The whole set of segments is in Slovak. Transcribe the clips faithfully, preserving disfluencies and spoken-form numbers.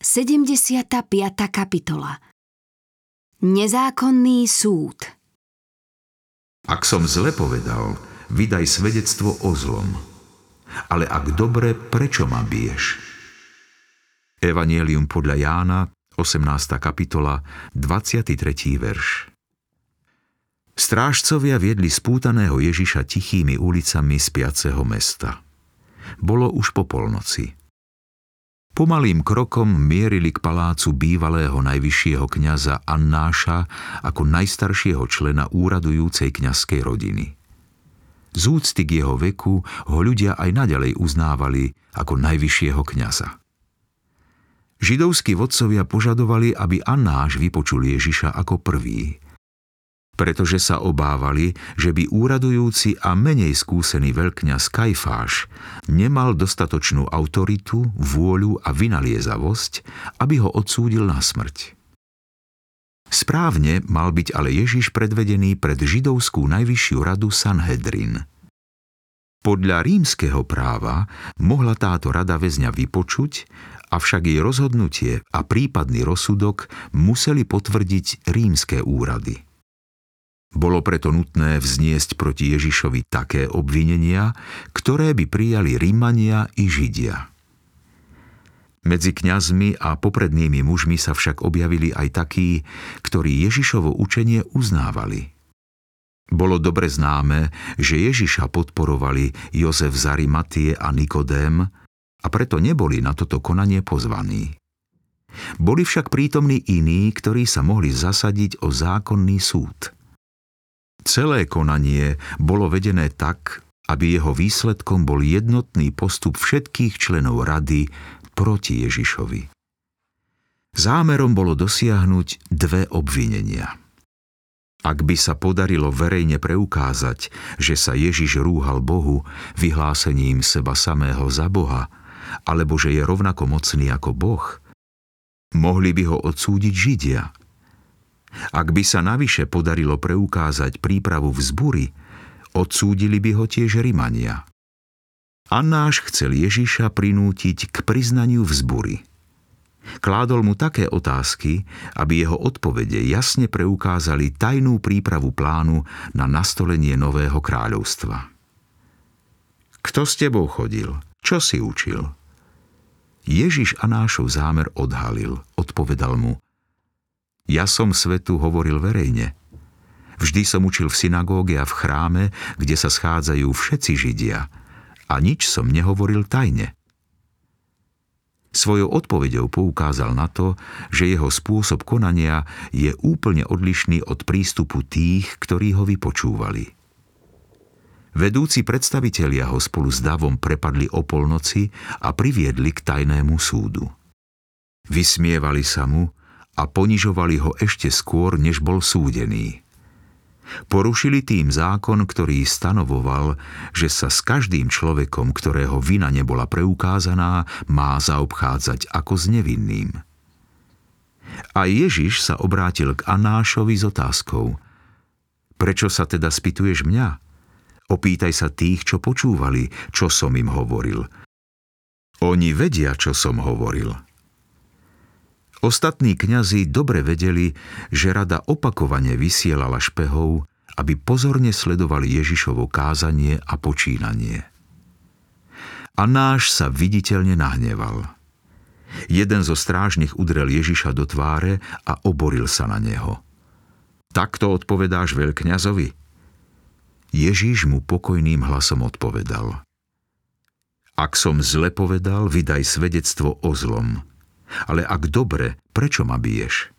sedemdesiata piata kapitola. Nezákonný súd. Ak som zle povedal, vydaj svedectvo o zlom. Ale ak dobre, prečo ma biješ? Evangelium podľa Jána, osemnásta kapitola, dvadsiaty tretí verš. Strážcovia viedli spútaného Ježiša tichými ulicami spiaceho mesta. Bolo už po polnoci. Pomalým krokom mierili k palácu bývalého najvyššieho kňaza Annáša ako najstaršieho člena úradujúcej kňazskej rodiny. Z úcty k jeho veku ho ľudia aj naďalej uznávali ako najvyššieho kňaza. Židovskí vodcovia požadovali, aby Annáš vypočul Ježiša ako prvý, pretože sa obávali, že by úradujúci a menej skúsený veľkňaz Kajfáš nemal dostatočnú autoritu, vôľu a vynaliezavosť, aby ho odsúdil na smrť. Správne mal byť ale Ježiš predvedený pred židovskú najvyššiu radu Sanhedrin. Podľa rímskeho práva mohla táto rada väzňa vypočuť, avšak jej rozhodnutie a prípadný rozsudok museli potvrdiť rímske úrady. Bolo preto nutné vzniesť proti Ježišovi také obvinenia, ktoré by prijali Rímania i Židia. Medzi kňazmi a poprednými mužmi sa však objavili aj takí, ktorí Ježišovo učenie uznávali. Bolo dobre známe, že Ježiša podporovali Jozef z Arimatie a Nikodém a preto neboli na toto konanie pozvaní. Boli však prítomní iní, ktorí sa mohli zasadiť o zákonný súd. Celé konanie bolo vedené tak, aby jeho výsledkom bol jednotný postup všetkých členov rady proti Ježišovi. Zámerom bolo dosiahnuť dve obvinenia. Ak by sa podarilo verejne preukázať, že sa Ježiš rúhal Bohu vyhlásením seba samého za Boha, alebo že je rovnako mocný ako Boh, mohli by ho odsúdiť Židia. Ak by sa navyše podarilo preukázať prípravu vzbury, odsúdili by ho tiež Rimania. Annáš chcel Ježiša prinútiť k priznaniu vzbury. Kládol mu také otázky, aby jeho odpovede jasne preukázali tajnú prípravu plánu na nastolenie nového kráľovstva. Kto s tebou chodil? Čo si učil? Ježiš Anášov zámer odhalil, odpovedal mu: Ja som svetu hovoril verejne. Vždy som učil v synagóge a v chráme, kde sa schádzajú všetci Židia, a nič som nehovoril tajne. Svojou odpoveďou poukázal na to, že jeho spôsob konania je úplne odlišný od prístupu tých, ktorí ho vypočúvali. Vedúci predstavitelia ho spolu s davom prepadli o polnoci a priviedli k tajnému súdu. Vysmievali sa mu a ponižovali ho ešte skôr, než bol súdený. Porušili tým zákon, ktorý stanovoval, že sa s každým človekom, ktorého vina nebola preukázaná, má zaobchádzať ako s nevinným. A Ježiš sa obrátil k Anášovi s otázkou: Prečo sa teda spýtuješ mňa? Opýtaj sa tých, čo počúvali, čo som im hovoril. Oni vedia, čo som hovoril. Ostatní kňazi dobre vedeli, že rada opakovane vysielala špehov, aby pozorne sledovali Ježišovo kázanie a počínanie. Anáš sa viditeľne nahneval. Jeden zo strážnych udrel Ježiša do tváre a oboril sa na neho. Takto odpovedáš veľkňazovi? Ježiš mu pokojným hlasom odpovedal: Ak som zle povedal, vydaj svedectvo o zlom. Ale ak dobre, prečo ma biješ?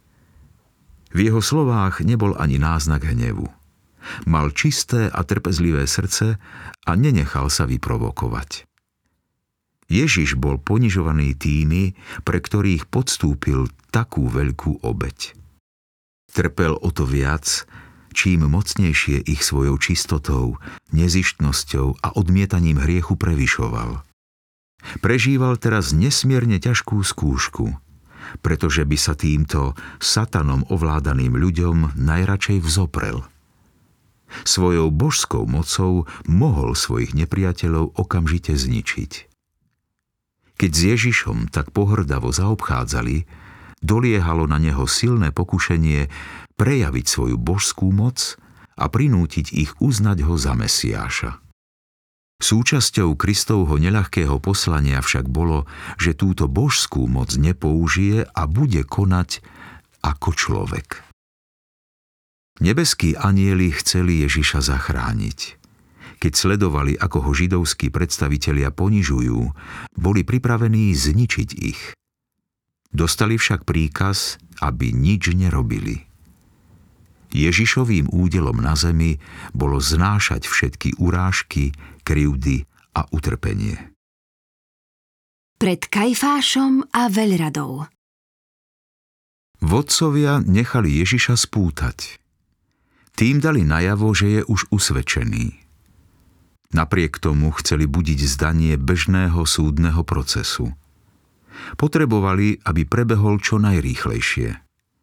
V jeho slovách nebol ani náznak hnevu. Mal čisté a trpezlivé srdce a nenechal sa vyprovokovať. Ježiš bol ponižovaný tými, pre ktorých podstúpil takú veľkú obeť. Trpel o to viac, čím mocnejšie ich svojou čistotou, nezištnosťou a odmietaním hriechu prevyšoval. Prežíval teraz nesmierne ťažkú skúšku, pretože by sa týmto satanom ovládaným ľuďom najradšej vzoprel. Svojou božskou mocou mohol svojich nepriateľov okamžite zničiť. Keď s Ježišom tak pohrdavo zaobchádzali, doliehalo na neho silné pokušenie prejaviť svoju božskú moc a prinútiť ich uznať ho za Mesiáša. Súčasťou Kristovho neľahkého poslania však bolo, že túto božskú moc nepoužije a bude konať ako človek. Nebeskí anjeli chceli Ježiša zachrániť. Keď sledovali, ako ho židovskí predstavitelia ponižujú, boli pripravení zničiť ich. Dostali však príkaz, aby nič nerobili. Ježišovým údelom na zemi bolo znášať všetky urážky, krivdy a utrpenie. Pred Kajfášom a veľradou. Vodcovia nechali Ježiša spútať. Tým dali najavo, že je už usvedčený. Napriek tomu chceli budiť zdanie bežného súdneho procesu. Potrebovali, aby prebehol čo najrýchlejšie.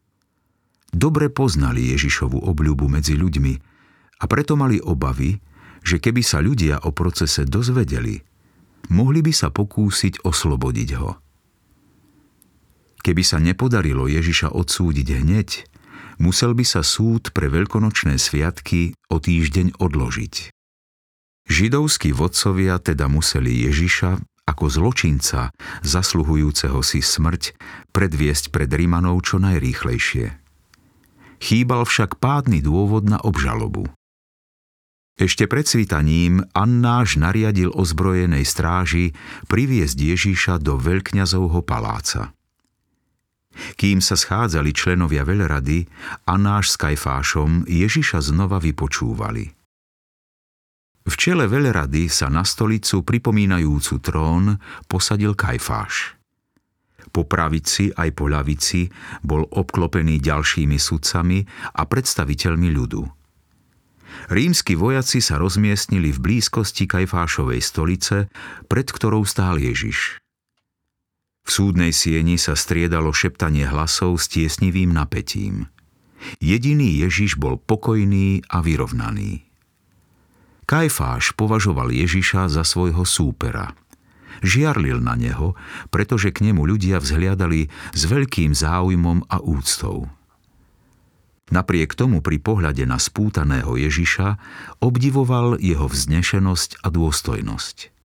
Dobre poznali Ježišovu obľubu medzi ľuďmi a preto mali obavy, že keby sa ľudia o procese dozvedeli, mohli by sa pokúsiť oslobodiť ho. Keby sa nepodarilo Ježiša odsúdiť hneď, musel by sa súd pre veľkonočné sviatky o týždeň odložiť. Židovskí vodcovia teda museli Ježiša ako zločinca, zasluhujúceho si smrť, predviesť pred Rimanov čo najrýchlejšie. Chýbal však pádny dôvod na obžalobu. Ešte pred svitaním Annáš nariadil ozbrojenej stráži priviesť Ježíša do veľkňazovho paláca. Kým sa schádzali členovia veľrady, Annáš s Kajfášom Ježiša znova vypočúvali. V čele veľrady sa na stolicu pripomínajúcu trón posadil Kajfáš. Po pravici aj po ľavici bol obklopený ďalšími sudcami a predstaviteľmi ľudu. Rímski vojaci sa rozmiestnili v blízkosti Kajfášovej stolice, pred ktorou stál Ježiš. V súdnej sieni sa striedalo šeptanie hlasov s tiesnivým napätím. Jediný Ježiš bol pokojný a vyrovnaný. Kajfáš považoval Ježiša za svojho súpera. Žiarlil na neho, pretože k nemu ľudia vzhliadali s veľkým záujmom a úctou. Napriek tomu pri pohľade na spútaného Ježiša obdivoval jeho vznešenosť a dôstojnosť.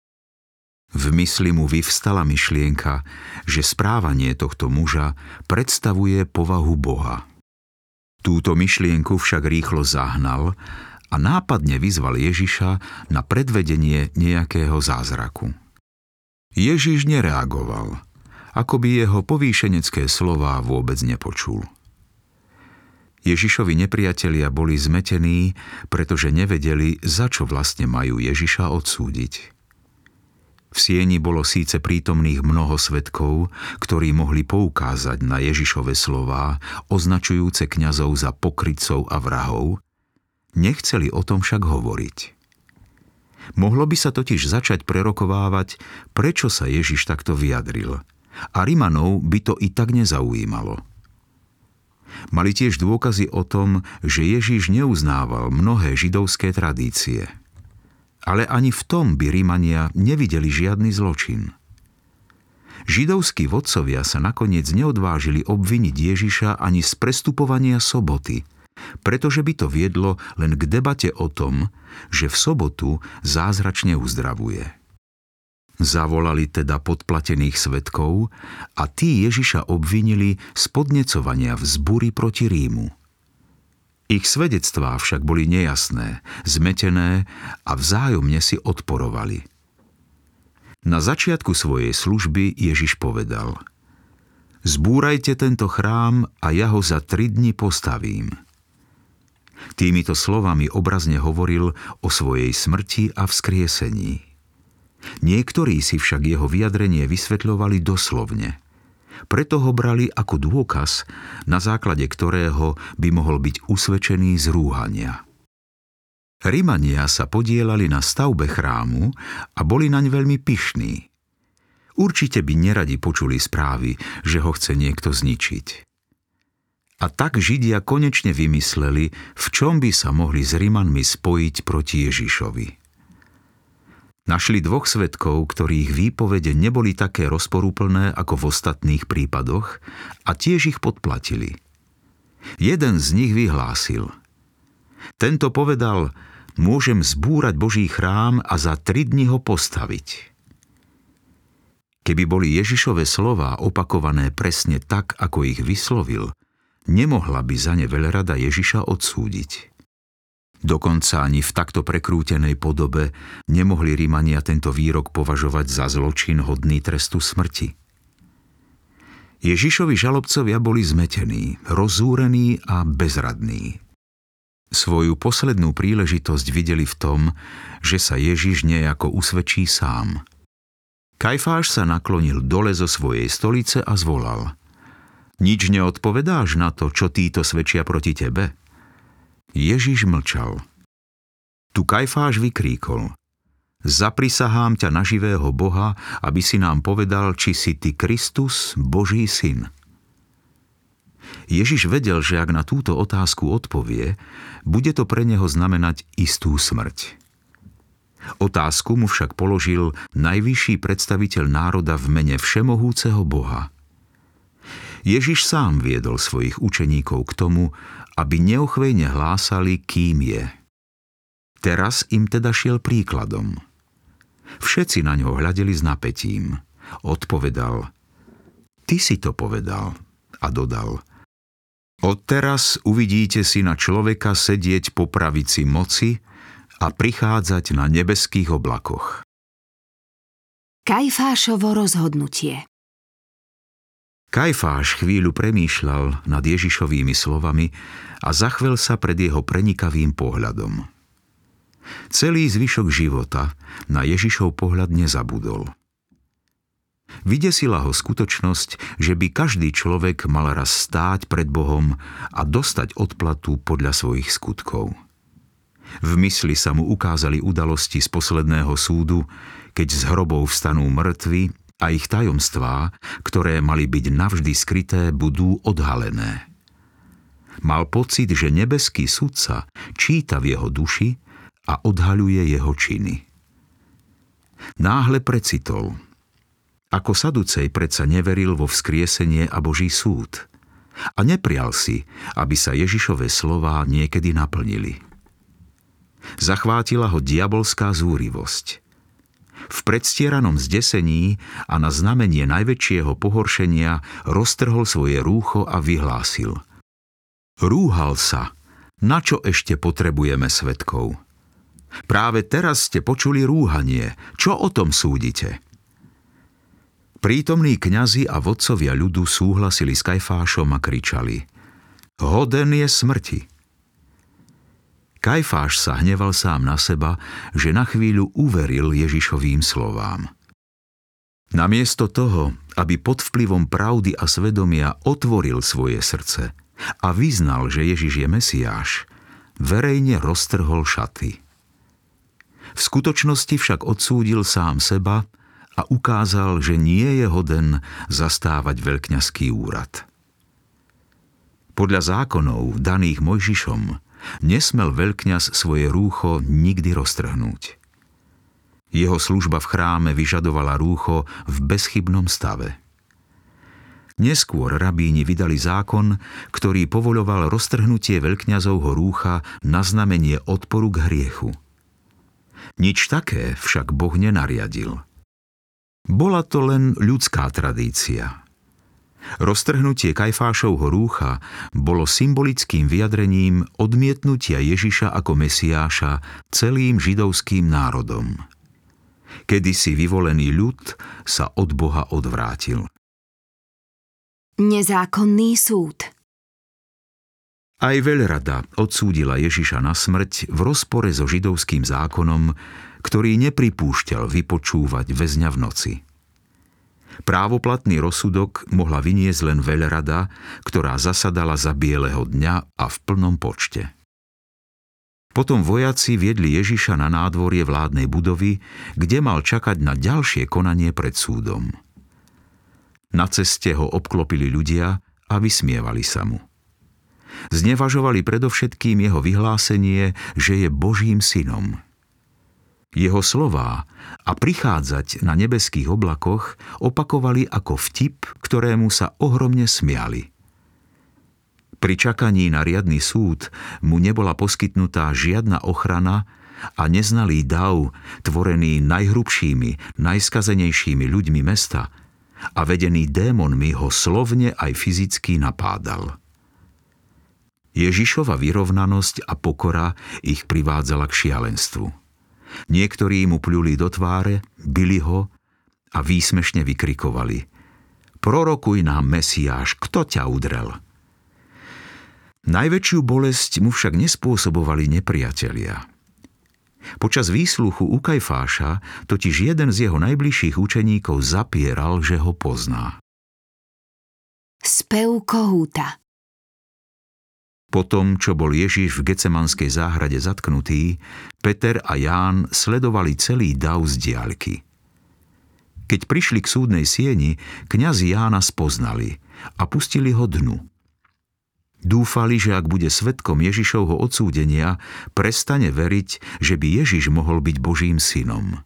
V mysli mu vyvstala myšlienka, že správanie tohto muža predstavuje povahu Boha. Túto myšlienku však rýchlo zahnal a nápadne vyzval Ježiša na predvedenie nejakého zázraku. Ježiš nereagoval, ako by jeho povýšenecké slová vôbec nepočul. Ježišovi nepriatelia boli zmetení, pretože nevedeli, za čo vlastne majú Ježiša odsúdiť. V sieni bolo síce prítomných mnoho svedkov, ktorí mohli poukázať na Ježišove slová, označujúce kňazov za pokrytcov a vrahov, nechceli o tom však hovoriť. Mohlo by sa totiž začať prerokovávať, prečo sa Ježiš takto vyjadril, a Rimanov by to i tak nezaujímalo. Mali tiež dôkazy o tom, že Ježiš neuznával mnohé židovské tradície. Ale ani v tom by Rimania nevideli žiadny zločin. Židovskí vodcovia sa nakoniec neodvážili obviniť Ježiša ani z prestupovania soboty, pretože by to viedlo len k debate o tom, že v sobotu zázračne uzdravuje. Zavolali teda podplatených svedkov a tí Ježiša obvinili z podnecovania vzbury proti Rímu. Ich svedectvá však boli nejasné, zmetené a vzájomne si odporovali. Na začiatku svojej služby Ježiš povedal: Zbúrajte tento chrám a ja ho za tri dni postavím. Týmito slovami obrazne hovoril o svojej smrti a vzkriesení. Niektorí si však jeho vyjadrenie vysvetľovali doslovne. Preto ho brali ako dôkaz, na základe ktorého by mohol byť usvedčený z rúhania. Rimania sa podieľali na stavbe chrámu a boli naň veľmi pyšní. Určite by neradi počuli správy, že ho chce niekto zničiť. A tak Židia konečne vymysleli, v čom by sa mohli s Rimanmi spojiť proti Ježišovi. Našli dvoch svedkov, ktorých výpovede neboli také rozporúplné ako v ostatných prípadoch a tiež ich podplatili. Jeden z nich vyhlásil: Tento povedal, môžem zbúrať Boží chrám a za tri dni ho postaviť. Keby boli Ježišove slová opakované presne tak, ako ich vyslovil, nemohla by za ne veľrada Ježiša odsúdiť. Dokonca ani v takto prekrútenej podobe nemohli Rimania tento výrok považovať za zločin hodný trestu smrti. Ježišovi žalobcovia boli zmetení, rozúrení a bezradní. Svoju poslednú príležitosť videli v tom, že sa Ježiš nejako usvedčí sám. Kajfáš sa naklonil dole zo svojej stolice a zvolal: Nič neodpovedáš na to, čo títo svedčia proti tebe? Ježiš mlčal. Tu Kajfáš vykríkol: Zaprisahám ťa na živého Boha, aby si nám povedal, či si ty Kristus, Boží syn. Ježiš vedel, že ak na túto otázku odpovie, bude to pre neho znamenať istú smrť. Otázku mu však položil najvyšší predstaviteľ národa v mene všemohúceho Boha. Ježiš sám viedol svojich učeníkov k tomu, aby neochvejne hlásali, kým je. Teraz im teda šiel príkladom. Všetci na ňo hľadeli s napätím. Odpovedal: Ty si to povedal. A dodal: Odteraz uvidíte Syna človeka sedieť po pravici moci a prichádzať na nebeských oblakoch. Kajfášovo rozhodnutie. Kajfáš chvíľu premýšľal nad Ježišovými slovami a zachvel sa pred jeho prenikavým pohľadom. Celý zvyšok života na Ježišov pohľad nezabudol. Vydesila ho skutočnosť, že by každý človek mal raz stáť pred Bohom a dostať odplatu podľa svojich skutkov. V mysli sa mu ukázali udalosti z posledného súdu, keď z hrobov vstanú mŕtvi a ich tajomstvá, ktoré mali byť navždy skryté, budú odhalené. Mal pocit, že nebeský sudca číta v jeho duši a odhaľuje jeho činy. Náhle precitol: Ako Saducej predsa neveril vo vzkriesenie a Boží súd a neprial si, aby sa Ježišove slová niekedy naplnili. Zachvátila ho diabolská zúrivosť. V predstieranom zdesení a na znamenie najväčšieho pohoršenia roztrhol svoje rúcho a vyhlásil: Rúhal sa, na čo ešte potrebujeme svedkov? Práve teraz ste počuli rúhanie, čo o tom súdite? Prítomní kňazi a vodcovia ľudu súhlasili s Kajfášom a kričali: Hoden je smrti. Kajfáš sa hneval sám na seba, že na chvíľu uveril Ježišovým slovám. Namiesto toho, aby pod vplyvom pravdy a svedomia otvoril svoje srdce a vyznal, že Ježiš je Mesiáš, verejne roztrhol šaty. V skutočnosti však odsúdil sám seba a ukázal, že nie je hoden zastávať veľkňazský úrad. Podľa zákonov daných Mojžišom nesmel veľkňaz svoje rúcho nikdy roztrhnúť. Jeho služba v chráme vyžadovala rúcho v bezchybnom stave. Neskôr rabíni vydali zákon, ktorý povoľoval roztrhnutie veľkňazovho rúcha na znamenie odporu k hriechu. Nič také však Boh nenariadil. Bola to len ľudská tradícia. Roztrhnutie Kajfášovho rúcha bolo symbolickým vyjadrením odmietnutia Ježiša ako Mesiáša celým židovským národom. Kedysi vyvolený ľud sa od Boha odvrátil. Nezákonný súd. Aj veľrada odsúdila Ježiša na smrť v rozpore so židovským zákonom, ktorý nepripúšťal vypočúvať väzňa v noci. Právoplatný rozsudok mohla vyniesť len veľrada, ktorá zasadala za bieleho dňa a v plnom počte. Potom vojaci viedli Ježiša na nádvorie vládnej budovy, kde mal čakať na ďalšie konanie pred súdom. Na ceste ho obklopili ľudia a vysmievali sa mu. Znevažovali predovšetkým jeho vyhlásenie, že je Božím synom. Jeho slová a prichádzať na nebeských oblakoch opakovali ako vtip, ktorému sa ohromne smiali. Pri čakaní na riadny súd mu nebola poskytnutá žiadna ochrana a neznalý dav, tvorený najhrubšími, najskazenejšími ľuďmi mesta a vedený démonmi, ho slovne aj fyzicky napádal. Ježišova vyrovnanosť a pokora ich privádzala k šialenstvu. Niektorí mu pľuli do tváre, bili ho a výsmešne vykrikovali: Prorokuj nám, Mesiáš, kto ťa udrel? Najväčšiu bolesť mu však nespôsobovali nepriatelia. Počas výsluchu u Kajfáša totiž jeden z jeho najbližších učeníkov zapieral, že ho pozná. Spev kohúta. Po tom, čo bol Ježiš v Getsemanskej záhrade zatknutý, Peter a Ján sledovali celý dav z diaľky. Keď prišli k súdnej sieni, kňazi Jána spoznali a pustili ho dnu. Dúfali, že ak bude svedkom Ježišovho odsúdenia, prestane veriť, že by Ježiš mohol byť Božím synom.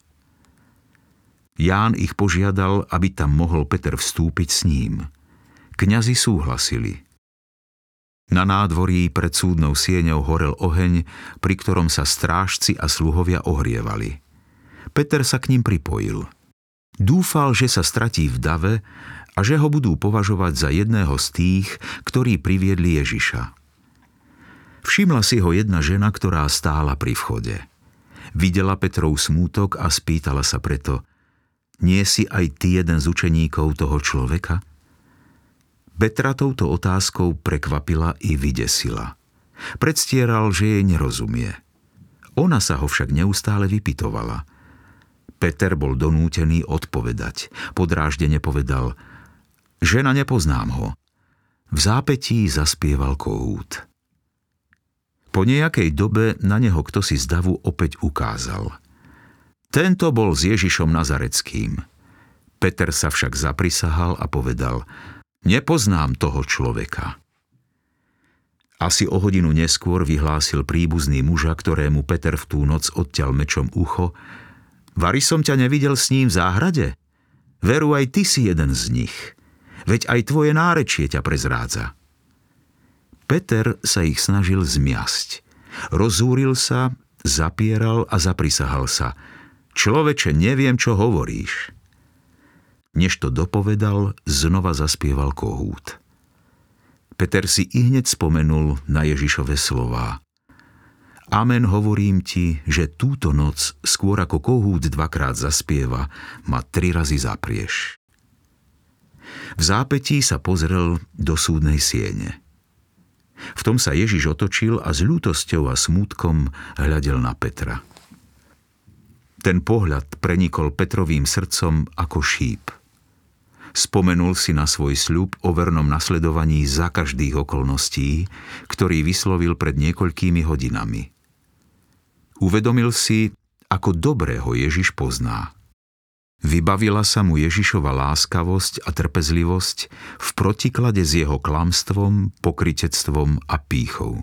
Ján ich požiadal, aby tam mohol Peter vstúpiť s ním. Kňazi súhlasili. Na nádvorí pred súdnou sieňou horel oheň, pri ktorom sa strážci a sluhovia ohrievali. Peter sa k ním pripojil. Dúfal, že sa stratí v dave a že ho budú považovať za jedného z tých, ktorí priviedli Ježiša. Všimla si ho jedna žena, ktorá stála pri vchode. Videla Petrov smútok a spýtala sa preto: Nie si aj ty jeden z učeníkov toho človeka? Petra touto otázkou prekvapila i vydesila. Predstieral, že jej nerozumie. Ona sa ho však neustále vypytovala. Peter bol donútený odpovedať. Podráždene povedal: Žena, nepoznám ho. V zápätí zaspieval kohút. Po nejakej dobe na neho ktosi z davu opäť ukázal. Tento bol s Ježišom Nazareckým. Peter sa však zaprisahal a povedal: Nepoznám toho človeka. Asi o hodinu neskôr vyhlásil príbuzný muža, ktorému Peter v tú noc odťal mečom ucho: Vari som ťa nevidel s ním v záhrade? Veru, aj ty si jeden z nich. Veď aj tvoje nárečie ťa prezrádza. Peter sa ich snažil zmiasť. Rozúril sa, zapieral a zaprisahal sa: Človeče, neviem, čo hovoríš. Než to dopovedal, znova zaspieval kohút. Peter si ihneď spomenul na Ježišove slová: Amen, hovorím ti, že túto noc, skôr ako kohút dvakrát zaspieva, ma tri razy zaprieš. V zápätí sa pozrel do súdnej siene. V tom sa Ježiš otočil a s ľútosťou a smútkom hľadel na Petra. Ten pohľad prenikol Petrovým srdcom ako šíp. Spomenul si na svoj sľub o vernom nasledovaní za každých okolností, ktorý vyslovil pred niekoľkými hodinami. Uvedomil si, ako dobre ho Ježiš pozná. Vybavila sa mu Ježišova láskavosť a trpezlivosť v protiklade s jeho klamstvom, pokrytectvom a pýchou.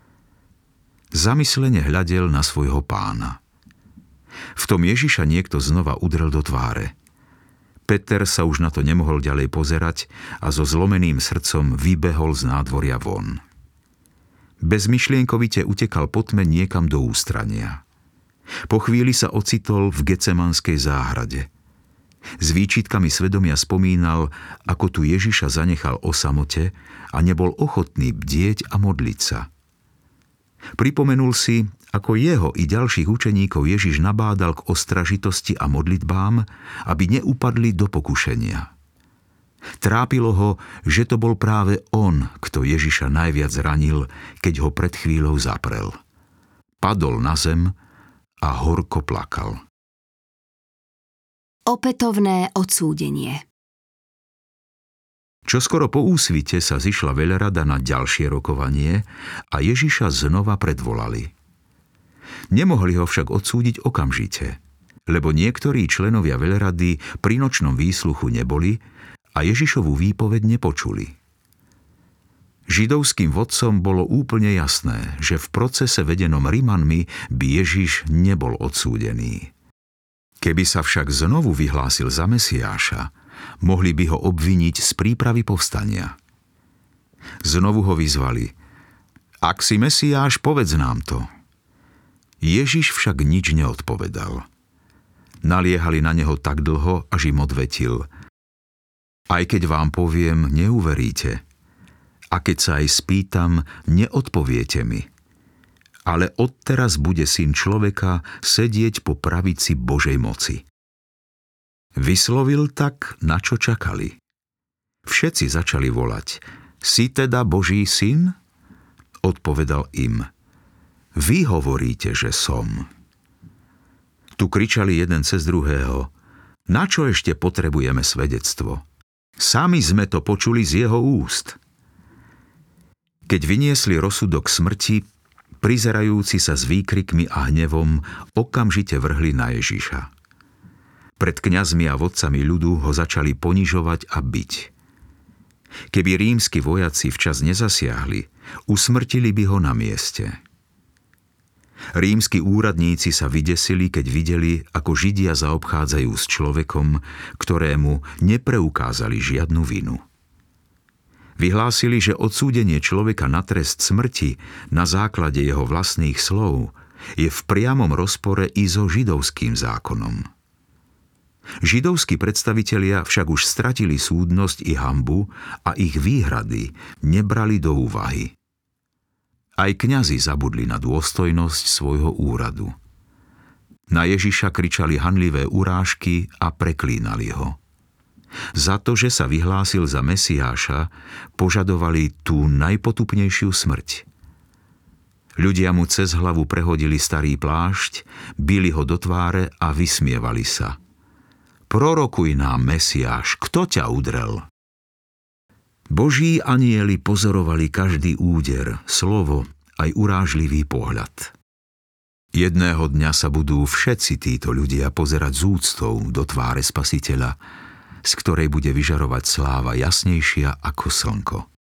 Zamyslene hľadel na svojho pána. V tom Ježiša niekto znova udrel do tváre. Peter sa už na to nemohol ďalej pozerať a so zlomeným srdcom vybehol z nádvoria von. Bezmyšlienkovite utekal po tme niekam do ústrania. Po chvíli sa ocitol v Getsemanskej záhrade. S výčitkami svedomia spomínal, ako tu Ježiša zanechal o samote a nebol ochotný bdieť a modliť sa. Pripomenul si, ako jeho i ďalších učeníkov Ježiš nabádal k ostražitosti a modlitbám, aby neupadli do pokušenia. Trápilo ho, že to bol práve on, kto Ježiša najviac zranil, keď ho pred chvíľou zaprel. Padol na zem a horko plakal. Opätovné odsúdenie. Čoskoro po úsvite sa zišla veľrada na ďalšie rokovanie a Ježiša znova predvolali. Nemohli ho však odsúdiť okamžite, lebo niektorí členovia veľrady pri nočnom výsluchu neboli a Ježišovu výpoveď nepočuli. Židovským vodcom bolo úplne jasné, že v procese vedenom Rimanmi by Ježiš nebol odsúdený. Keby sa však znovu vyhlásil za Mesiáša, mohli by ho obviniť z prípravy povstania. Znovu ho vyzvali: Ak si Mesiáš, povedz nám to. Ježiš však nič neodpovedal. Naliehali na neho tak dlho, až im odvetil: Aj keď vám poviem, neuveríte. A keď sa aj spýtam, neodpoviete mi. Ale odteraz bude Syn človeka sedieť po pravici Božej moci. Vyslovil tak, na čo čakali. Všetci začali volať: Si teda Boží syn? Odpovedal im: Vy hovoríte, že som. Tu kričali jeden cez druhého: Na čo ešte potrebujeme svedectvo? Sami sme to počuli z jeho úst. Keď vyniesli rozsudok smrti, prizerajúci sa s výkrikmi a hnevom okamžite vrhli na Ježiša. Pred kňazmi a vodcami ľudu ho začali ponižovať a biť. Keby rímski vojaci včas nezasiahli, usmrtili by ho na mieste. Rímski úradníci sa vydesili, keď videli, ako Židia zaobchádzajú s človekom, ktorému nepreukázali žiadnu vinu. Vyhlásili, že odsúdenie človeka na trest smrti na základe jeho vlastných slov je v priamom rozpore i so židovským zákonom. Židovskí predstavitelia však už stratili súdnosť i hanbu a ich výhrady nebrali do úvahy. Aj kňazi zabudli na dôstojnosť svojho úradu. Na Ježiša kričali hanlivé urážky a preklínali ho. Za to, že sa vyhlásil za Mesiáša, požadovali tú najpotupnejšiu smrť. Ľudia mu cez hlavu prehodili starý plášť, bili ho do tváre a vysmievali sa. Prorokuj nám, Mesiáš, kto ťa udrel? Boží anjeli pozorovali každý úder, slovo aj urážlivý pohľad. Jedného dňa sa budú všetci títo ľudia pozerať s úctou do tváre Spasiteľa, z ktorej bude vyžarovať sláva jasnejšia ako slnko.